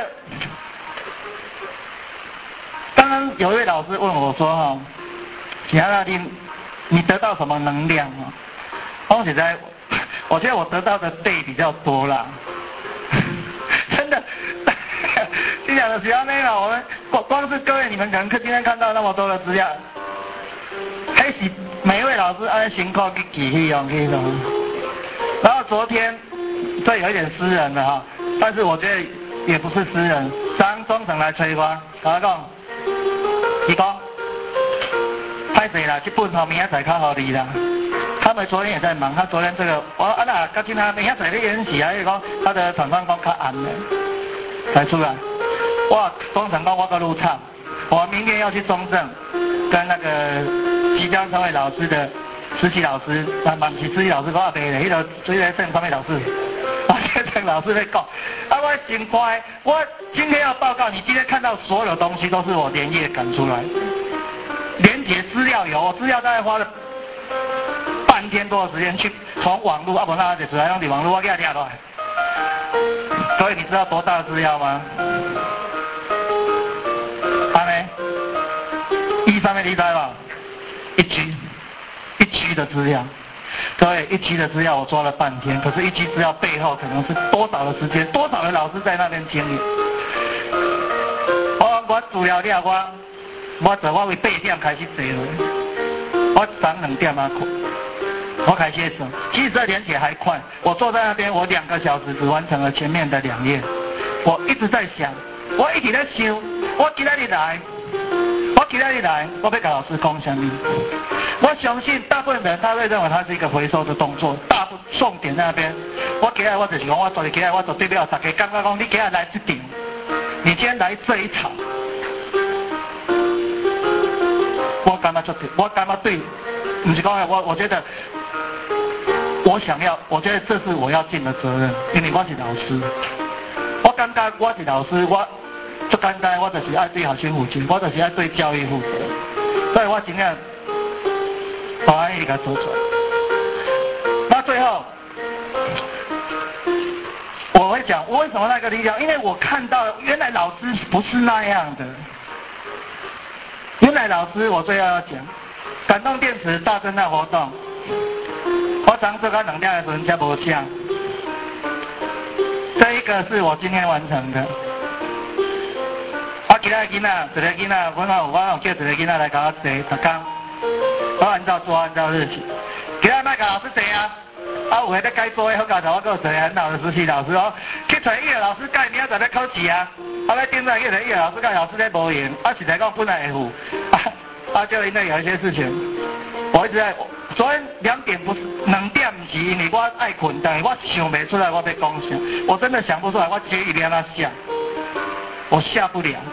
刚刚有一位老师问我说哈，其他你你得到什么能量啊？我现在，我觉得我得到的倍比较多啦，真的。今讲的只要那个，我们光光是各位你们可能今天看到那么多的资料，开始每一位老师按情况去记去用去用。然后昨天，这有一点私人的哈，但是我觉得也不是私人，张中层来催我，跟我讲，你讲，歹势啦，这本后明仔载较好你啦。他们昨天也在忙，他昨天这个，我啊那，刚听他明仔载咧演习啊，伊讲他的厂商讲较暗的，才出来。哇，工厂讲我个路差，我明天要去中正，跟那个即将成为老师的实习老师，啊，不是实习老师，我阿伯咧，迄个水来正上面老师，啊，正老师在讲，啊，我真乖，我今天要报告，你今天看到所有东西都是我连夜赶出来，连结资料有，我资料大概花了半天多的时间去从网络，啊不那就是来用你网络我给它抓落来。所以你知道多大的资料吗？啊呢？一上面你知道吧？一 G， 一 G 的资料。各位，一 G 的资料我抓了半天，可是一 G 资料背后可能是多少的时间，多少的老师在那边经营。 我资料了，我我做我为八点开始坐落，我早两点啊，我开始做。其实这连起来还快，我坐在那边，我两个小时只完成了前面的两页。我一直在想，我一直在想，我今日来，我今日来，我要跟老师讲什么？我相信大部分人他会认为它是一个回收的动作，大部重点在那边。我今日我就是讲，我昨日今日我就对了大家感觉讲，你今日来这场，你今天来这一场，我感觉出对，我感觉对，不是讲我我觉得，我想要，我觉得这是我要尽的责任，因为我是老师，我感觉我是老师，我最简单，我就是爱对学生负责，我就是爱对教育负责，所以我尽量。把安一个做出来。那最后，我会讲我为什么那个力量，因为我看到原来老师不是那样的。原来老师，我最后要讲，感动电池大侦探活动，我常做到能量的时候人家不像。这一个是我今天完成的。我其他囡仔，一个囡仔，我有我有叫一个囡仔来跟我坐，逐天。我按照做，按照日期。今日麦甲老师坐啊，啊有个在改作业，好教授我搁坐很老的实习老师哦，去找艺老师改，明仔载在考试啊，啊要顶上去找艺老师改，老师在无闲，啊实在讲本来会付，啊啊就因为有一些事情，我一直在，昨天两点不是两点不是因为我爱困，但是我想不出来我要讲啥，我真的想不出来我结语要怎下，我下不了。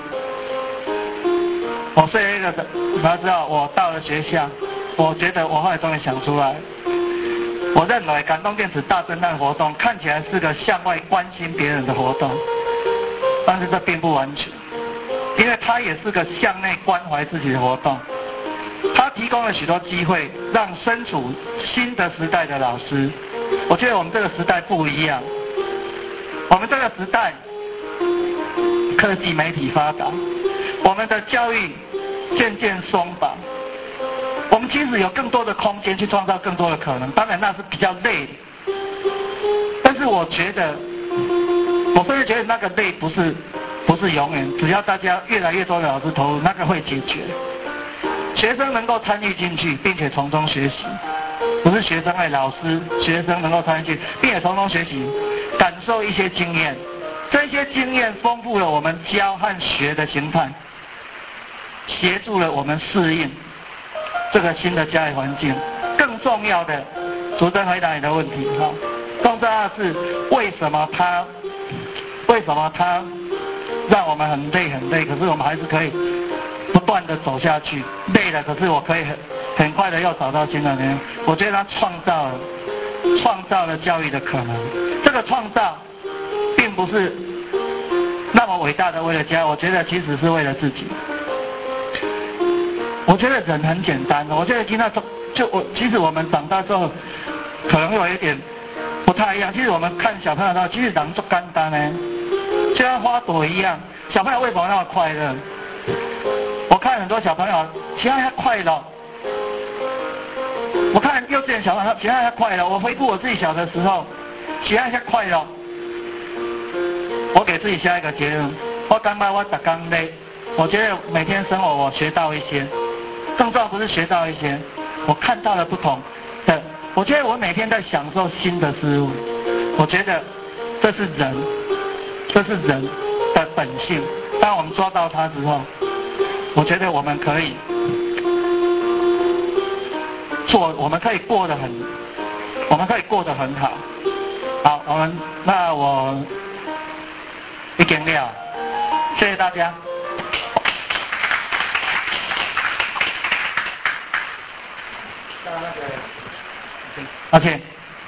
我睡了一个，才知道我到了学校，我觉得我后来终于想出来，我认为感动电池大侦探活动看起来是个向外关心别人的活动，但是这并不完全，因为它也是个向内关怀自己的活动，它提供了许多机会，让身处新的时代的老师，我觉得我们这个时代不一样，我们这个时代科技媒体发达，我们的教育渐渐松绑，我们其实有更多的空间去创造更多的可能，当然那是比较累的，但是我觉得，我甚至觉得那个累不是不是永远，只要大家越来越多的老师投入，那个会解决。学生能够参与进去，并且从中学习，不是学生爱老师，学生能够参与进去，并且从中学习，感受一些经验，这些经验丰富了我们教和学的形态。协助了我们适应这个新的教育环境。更重要的，主持人回答你的问题哈，更重要的是为什么他为什么他让我们很累很累，可是我们还是可以不断的走下去。累了，可是我可以很很快的又找到新的人。我觉得他创造了创造了教育的可能。这个创造并不是那么伟大的为了家，我觉得其实是为了自己。我觉得人很简单，我觉得今天就我其实我们长大之后可能有一点不太一样。其实我们看小朋友的时候，其实人就简单呢，就像花朵一样。小朋友为什么那么快乐？我看很多小朋友，其他他快乐。我看幼稚园小朋友，其他他快乐。我回顾我自己小的时候，其他他快乐。我给自己下一个结论，我感觉我每天累，我觉得每天生活我学到一些。更重要不是学到一些，我看到了不同的，我觉得我每天在享受新的事物，我觉得这是人，这是人的本性。当我们抓到它之后，我觉得我们可以做，我们可以过得很，我们可以过得很好。好，我们那我已经了，谢谢大家。OK，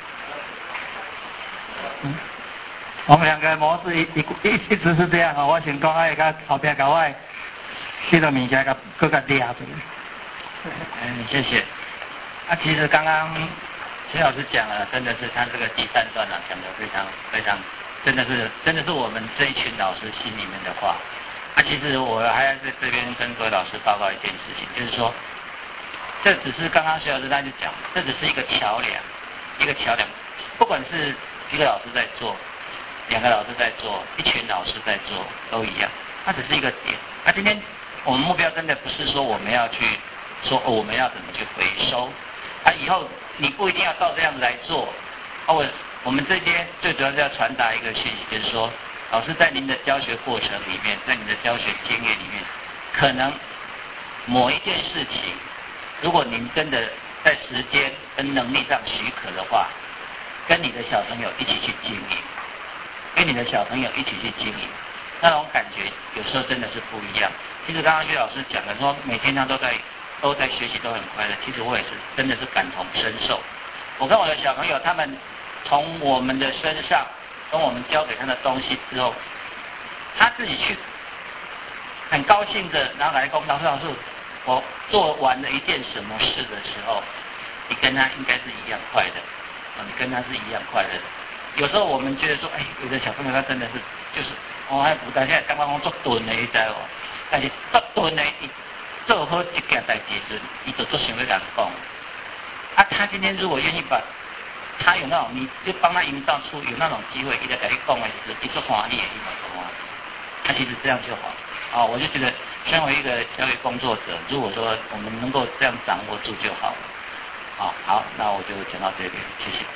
嗯，我们两个模式一一一一直是这样啊。我先讲，爱甲后边甲我迄个物件甲搁甲抓住。 嗯，谢谢。啊，其实刚刚秦老师讲了，真的是他这个第三段啊，讲得非常非常，真的是真的是我们这一群老师心里面的话。啊，其实我还要在这边跟各位老师报告一件事情，就是说。这只是刚刚徐老师他就讲，这只是一个桥梁，一个桥梁，不管是一个老师在做，两个老师在做，一群老师在做，都一样。啊， 它只是一个点。那今天我们目标真的不是说我们要去说、哦、我们要怎么去回收，啊，以后你不一定要照这样子来做。啊，我我们这边最主要是要传达一个讯息，就是说，老师在您的教学过程里面，在您的教学经验里面，可能某一件事情，如果您真的在时间跟能力上许可的话，跟你的小朋友一起去经营，跟你的小朋友一起去经营，那种感觉有时候真的是不一样。其实刚刚薛老师讲的说，每天他都在都在学习，都很快乐。其实我也是真的是感同身受。我跟我的小朋友，他们从我们的身上，跟我们教给他的东西之后，他自己去很高兴的，然后来跟我们老师老师，我做完了一件什么事的时候，你跟他应该是一样快乐，你跟他是一样快乐的。有时候我们觉得说，哎，有的小朋友他真的是就是，我还不知道现在刚刚做蹲的，你知哦，但是做蹲的，做好一件代志时，伊就做想要人讲。啊，他今天如果愿意把，他有那种，你就帮他营造出有那种机会，伊在跟你讲的时候，伊做欢喜的，伊嘛做欢喜。他其实这样就好。啊，我就觉得，身为一个教育工作者，如果说我们能够这样掌握住就好了。啊，好，那我就讲到这边，谢谢。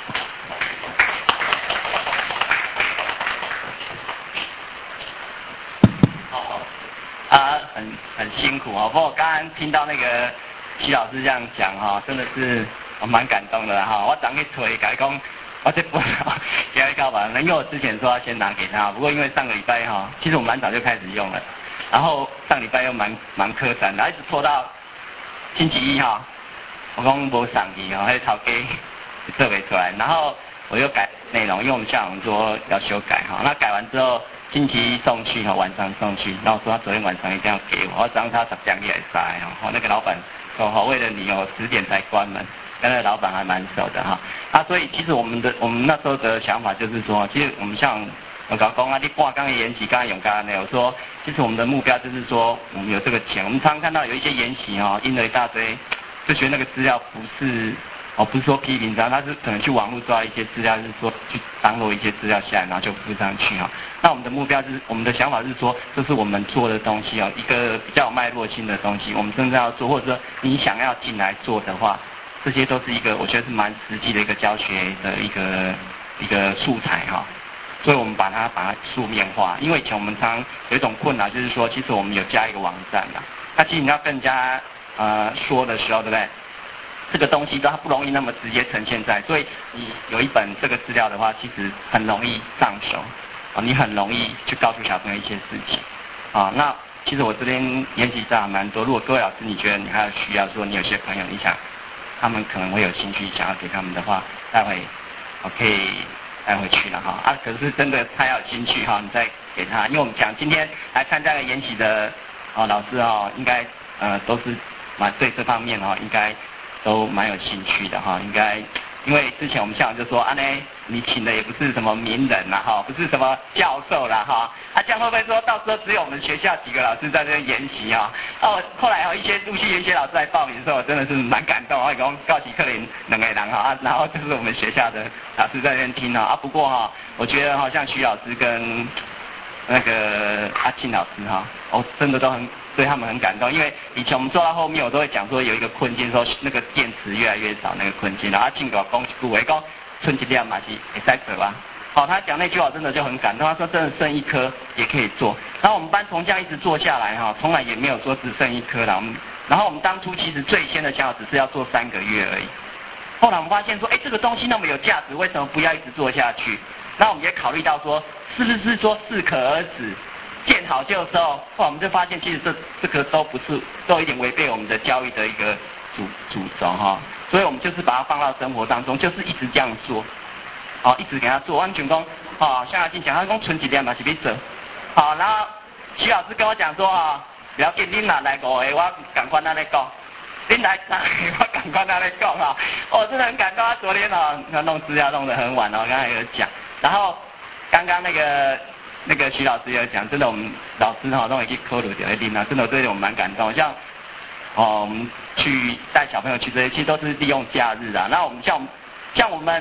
好，啊，很很辛苦啊。不过刚刚听到那个徐老师这样讲哈，真的是我蛮感动的哈。我长一腿改工，我这不教育高吧，因为我之前说要先拿给他，不过因为上个礼拜哈，其实我蛮早就开始用了，然后上礼拜又蛮蛮科展，然后一直拖到星期一哈，我讲没上去哈，还草给做不出来，然后我又改内容，因为我们校长说要修改哈，那改完之后。星期一送去哈，晚上送去，然后说他昨天晚上一定要给我，我早上他十点也塞哈，那个老板说好为了你哦，十点才关门，跟那个老板还蛮熟的哈。啊，所以其实我们的我们那时候的想法就是说，其实我们像我刚讲啊，你挂刚的研习，刚才永刚呢，我说其实我们的目标就是说，我们有这个钱，我们常常看到有一些研习哈，印了一大堆，就觉得那个资料不是。哦，不是说批评他，他是可能去网络抓一些资料，就是说去当落一些资料下来，然后就附上去哈。那我们的目标就是，我们的想法是说，这是我们做的东西哦，一个比较有脉络性的东西，我们真正要做，或者说你想要进来做的话，这些都是一个我觉得是蛮实际的一个教学的一个一个素材哈。所以我们把它把它书面化，因为以前我们常有一种困扰，就是说，其实我们有加一个网站啦，那其实你要更加呃说的时候，对不对？这个东西它不容易那么直接呈现在，所以你有一本这个资料的话，其实很容易上手，啊，你很容易去告诉小朋友一些事情，啊，那其实我这边研习上还蛮多，如果各位老师你觉得你还有需要，说你有些朋友你想他们可能会有兴趣想要给他们的话，待会我可以带回去了哈，啊，可是真的他要有兴趣哈，你再给他，因为我们讲今天来参加的研习的啊老师哦，应该呃都是蛮对这方面哦应该。都蛮有兴趣的哈，应该，因为之前我们校长就说，啊呢，你请的也不是什么名人啦哈，不是什么教授啦哈，啊这样会不会说到时候只有我们学校几个老师在这边研习啊？哦，后来有一些陆续有一些老师来报名的时候，我真的是蛮感动，我讲告起克林两个人哈，啊，然后就是我们学校的老师在那边听哈，啊不过哈，我觉得哈像徐老师跟那个阿庆老师哈，哦真的都很。对他们很感动，因为以前我们做到后面，我都会讲说有一个困境，说那个电池越来越少那个困境，然后进口公股为讲春节量嘛是会塞车吧。好，他讲那句话真的就很感动，他说真的剩一颗也可以做。然后我们班从这样一直做下来哈，从来也没有说只剩一颗了。我们然后我们当初其实最先的想法只是要做三个月而已。后来我们发现说，哎，这个东西那么有价值，为什么不要一直做下去？那我们也考虑到说，是不是说适可而止？见好就收，后来我们就发现，其实这这个都不是，都有一点违背我们的教育的一个主主轴哈，所以我们就是把它放到生活当中，就是一直这样做，好，一直给他做。完全讲，啊，像阿进讲，他讲存几点嘛是必做，好，然后徐老师跟我讲说啊，不要紧，恁若来五个，我赶快那来讲，恁来三个，我赶快那来讲哈，我真的很感动，他昨天哦，他弄资料弄得很晚哦，刚才有讲，然后刚刚那个。那个徐老师有讲，真的我们老师哈都已经扣了掉一定啊，真的对我们蛮感动。像哦，我们去带小朋友去这些，其实都是利用假日啊。那我们像像我们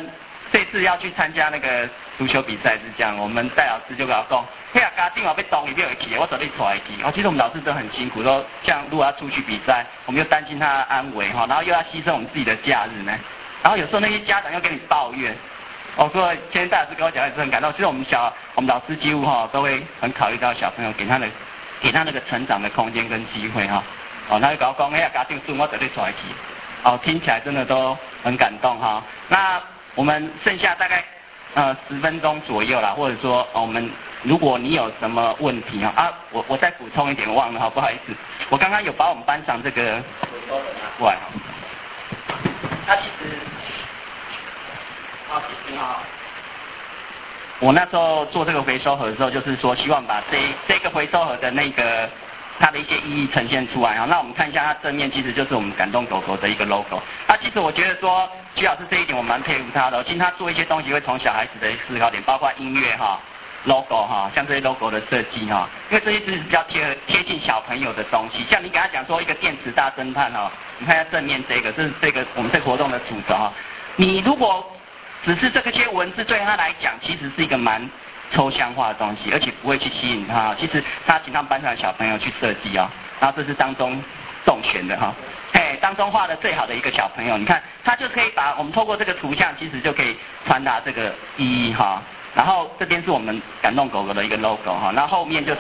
这次要去参加那个足球比赛是这样，我们戴老师就跟我讲，嘿啊，家长要被动一定会去，我准备出来去。哦，其实我们老师真的很辛苦，说像如果要出去比赛，我们又担心他安危哈，然后又要牺牲我们自己的假日呢，然后有时候那些家长又跟你抱怨。哦，所以今天戴老师跟我讲也是很感动。其实我们小我们老师几乎哈都会很考虑到小朋友，给他的给他那个成长的空间跟机会哈。哦，他就跟我讲，嘿啊，家长准我绝对出来去。哦，听起来真的都很感动哈。那我们剩下大概呃十分钟左右啦，或者说、哦、我们如果你有什么问题啊啊，我我再补充一点，我忘了哈，不好意思，我刚刚有把我们班上这个回收的拿过来哈。那其实，啊其实哈，我那时候做这个回收盒的时候，就是说希望把这这个回收盒的那个。它的一些意义呈现出来啊，那我们看一下它正面，其实就是我们感动狗狗的一个 logo。那其实我觉得说徐老师这一点我蛮佩服他的，其实他做一些东西会从小孩子的思考点，包括音乐哈、logo 哈，像这些 logo 的设计哈，因为这些是比较贴贴近小朋友的东西。像你给他讲说一个电池大侦探哈，你看一下正面这个，这是这个我们这个活动的主轴哈。你如果只是这个些文字对他来讲，其实是一个蛮抽象化的东西，而且不会去吸引他。其实他请他们班上的小朋友去设计哦，然后这是当中中选的哈，嘿，当中画的最好的一个小朋友，你看他就可以把我们透过这个图像，其实就可以传达这个意义哈。然后这边是我们感动狗狗的一个 logo 哈，然后后面就是，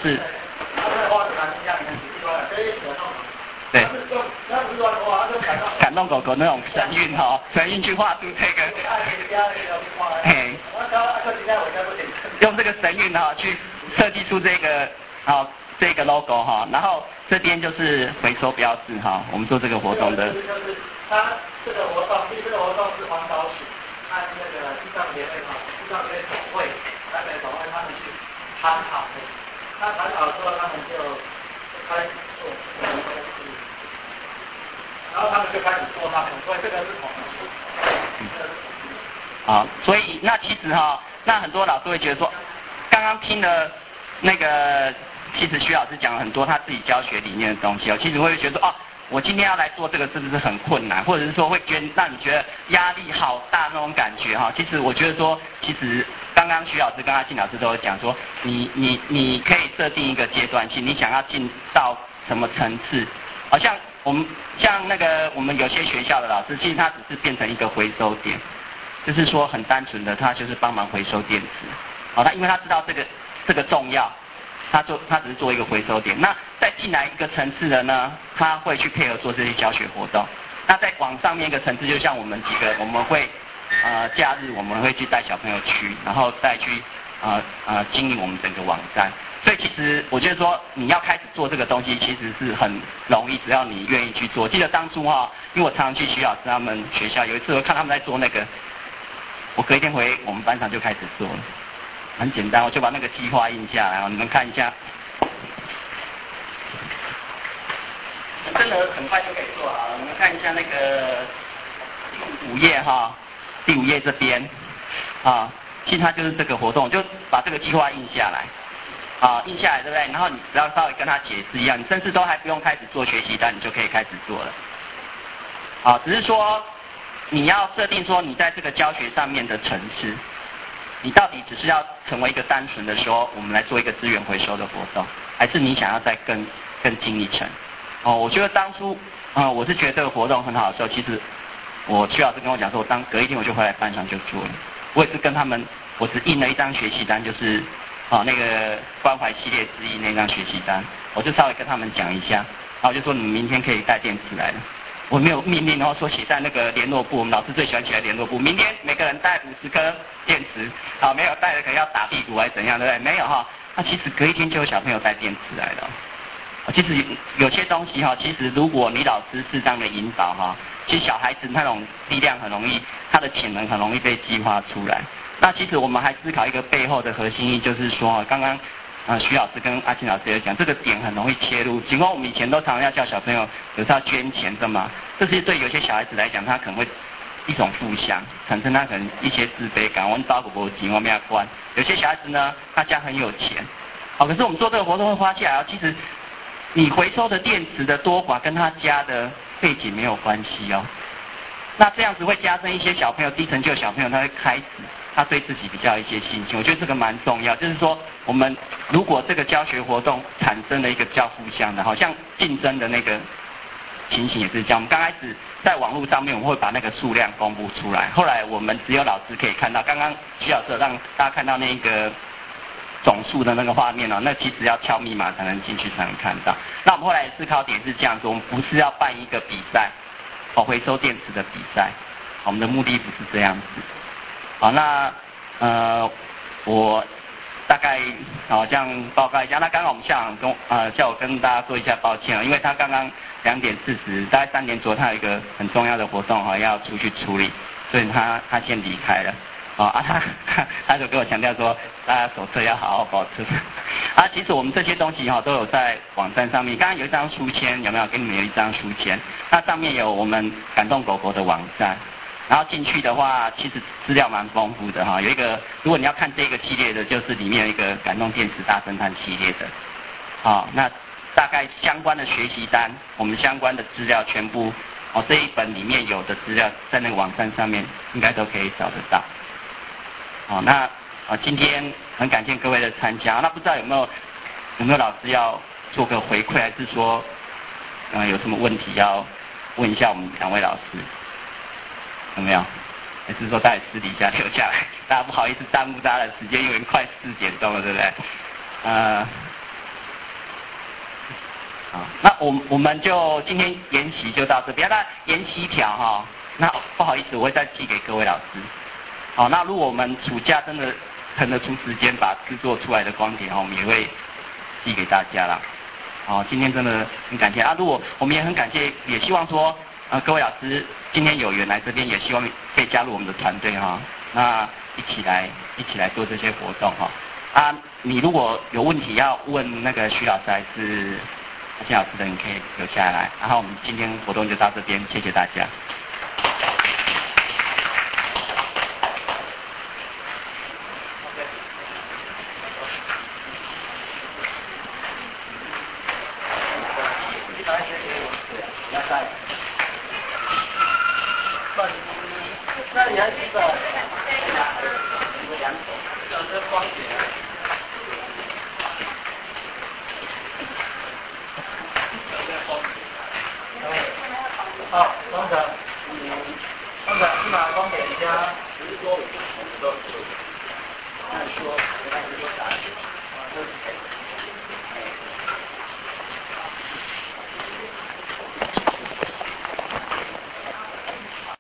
对，感动狗狗那种神韵哈，神韵去画出这个，嘿。用这个神韵哈去设计出这个啊这个 logo 哈，然后这边就是回收标志哈，我们做这个活动的。 就是它这个活动，这个活动是环保署和那个地上协会哈，地上协会总会、台北总会他们去谈好的，那谈好之后他们就开始做这个东西，然后他们就开始做他们，所以这个是统一。 好，所以那其实哈。那很多老师会觉得说，刚刚听了那个，其实徐老师讲了很多他自己教学理念的东西哦，其实会觉得说，哦，我今天要来做这个是不是很困难，或者是说会觉得让你觉得压力好大那种感觉哈。其实我觉得说，其实刚刚徐老师跟阿信老师都有讲说，你你你可以设定一个阶段性，你想要进到什么层次，好像我们像那个我们有些学校的老师，其实他只是变成一个回收点。就是说很单纯的，他就是帮忙回收电池，好，他因为他知道这个这个重要，他做他只是做一个回收点。那再进来一个层次的呢，他会去配合做这些教学活动。那再往上面一个层次，就像我们几个，我们会呃假日我们会去带小朋友去，然后再去呃呃经营我们整个网站。所以其实我觉得说你要开始做这个东西，其实是很容易，只要你愿意去做。记得当初哈，因为我常常去徐老师他们学校，有一次我看他们在做那个。我隔一天回我们班上就开始做了，很简单，我就把那个计划印下来哦，你们看一下，真的很快就可以做好了。你们看一下那个第五页哈，第五页这边啊，其实它就是这个活动，就把这个计划印下来，啊，印下来对不对？然后你只要稍微跟他解释一样，你甚至都还不用开始做学习单，你就可以开始做了，啊，只是说。你要设定说你在这个教学上面的层次，你到底只是要成为一个单纯的说我们来做一个资源回收的活动，还是你想要再更更进一层？哦，我觉得当初啊、呃，我是觉得这个活动很好的时候，其实我徐老师跟我讲说，我当隔一天我就回来班上就做了。我也是跟他们，我只印了一张学习单，就是啊、哦、那个关怀系列之一那张学习单，我就稍微跟他们讲一下，然后就说你们明天可以带电池来了。我没有命令，然后说写在那个联络簿，我们老师最喜欢写在联络簿。明天每个人带五十颗电池，啊，没有带的可能要打屁股还是怎样，对不对？没有哈，那其实隔一天就有小朋友带电池来了。其实有些东西哈，其实如果你老师适当的引导哈，其实小孩子那种力量很容易，他的潜能很容易被激发出来。那其实我们还思考一个背后的核心意义，就是说刚刚。啊，徐老师跟阿庆老师也讲，这个点很容易切入。尽管我们以前都常常要叫小朋友有时候要捐钱的嘛，这是对有些小孩子来讲，他可能会一种负向，产生他可能一些自卑感。我们找个波及，我们要关。有些小孩子呢，他家很有钱，好、哦，可是我们做这个活动会发现啊，其实你回收的电池的多寡跟他家的背景没有关系哦。 那这样子会加深一些小朋友低成就小朋友他会开始他对自己比较有一些信心，我觉得这个蛮重要。就是说，我们如果这个教学活动产生了一个比较互相的，好像竞争的那个情形也是这样。我们刚开始在网络上面我们会把那个数量公布出来，后来我们只有老师可以看到。刚刚徐老师有让大家看到那个总数的那个画面哦，那其实要敲密码才能进去才能看到。那我们后来的思考点是这样子，我们不是要办一个比赛，哦，回收电池的比赛，我们的目的不是这样子。好，那呃，我大概好这样报告一下。那刚刚我们校长跟呃叫我跟大家说一下抱歉啊，因为他刚刚两点四十，大概三点左右，他有一个很重要的活动哈，要出去处理，所以他他先离开了。哦啊，他他他就跟我强调说，大家手册要好好保持。啊，其实我们这些东西哈都有在网站上面。刚刚有一张书签，有没有？给你们有一张书签，那上面有我们感动狗狗的网站。然后进去的话，其实资料蛮丰富的哈。有一个，如果你要看这个系列的，就是里面有一个感动电池大侦探系列的。好，那大概相关的学习单，我们相关的资料全部哦这一本里面有的资料，在那个网站上面应该都可以找得到。好，那啊今天很感谢各位的参加。那不知道有没有有没有老师要做个回馈，还是说呃有什么问题要问一下我们两位老师？有没有？还是说大家私底下留下来？大家不好意思耽误大家的时间，因为快四点钟了，对不对？呃，好，那我我们就今天研习就到这边。那研习条哈，那不好意思，我会再寄给各位老师。好，那如果我们暑假真的腾得出时间把制作出来的光碟哈，我们也会寄给大家啦。好，今天真的很感谢啊！如果我们也很感谢，也希望说呃各位老师。今天有缘来这边，也希望可以加入我们的团队哈，那一起来一起来做这些活动哈。啊，你如果有问题要问那个徐老师还是阿健老师的，你可以留下来。然后我们今天活动就到这边，谢谢大家。那你还记得两种，这光碟。好，光子，嗯，光子，你把光碟加十多，我们都是，按说，按说啥？啊，就是。